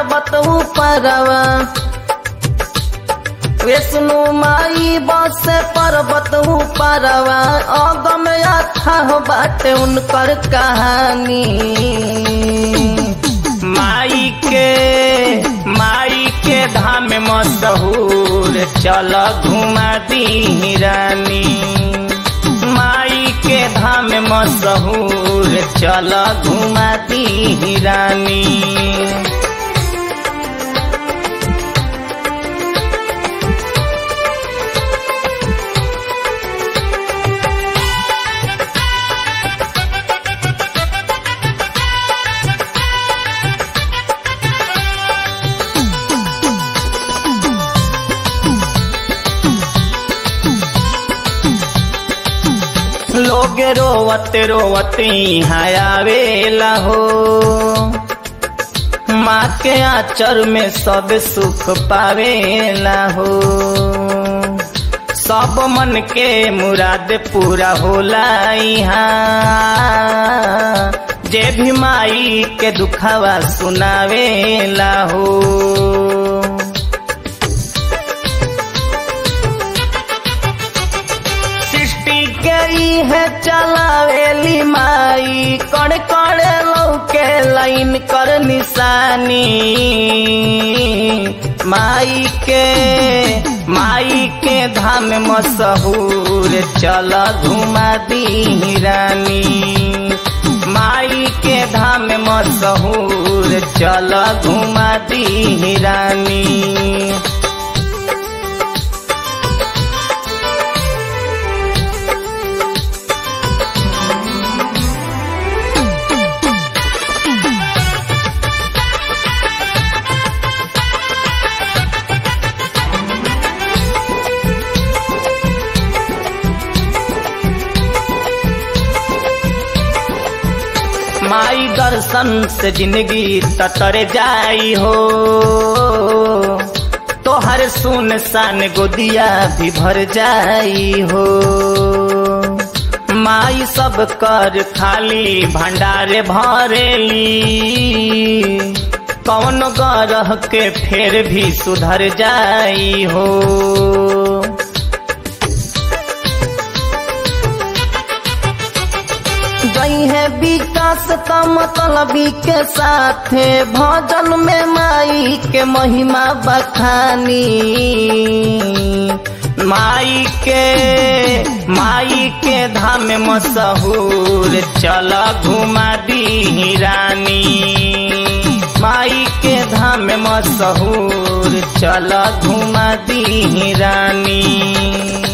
पर्वत ऊपरवा विष्णु माई बसे पर्वत ऊपरवा अगम अथाह बाटे उनकर कहानी। माई के धाम मशहूर चल घुमा दी रानी। माई के धाम मशहूर चल घुमा दी रानी। लोग रोवत रोवत यहाँ आवेला हो, माँ के आचर में सब सुख पावेला हो। सब मन के मुराद पूरा होला यहाँ, जे भी माई के दुखावा सुनावेला हो। है चलावेली माई कण कण लौके लाइन कर निशानी। माई के धाम मशहूर चल घुमा दी रानी। माई के धाम मशहूर चल घुमा दी रानी। माई दर्शन से जिंदगी ततर जाई हो, तो हर सुनसान गोदिया भी भर जाई हो। माई सब कर खाली भंडारे भरेली, कौन गरह के फेर भी सुधर जाई हो। गई है विकास का मतलबी के साथे, भजन में माई के महिमा बखानी। माई के धाम मशहूर चल घुमा दी रानी। माई के धाम मशहूर चल घुमा दी रानी।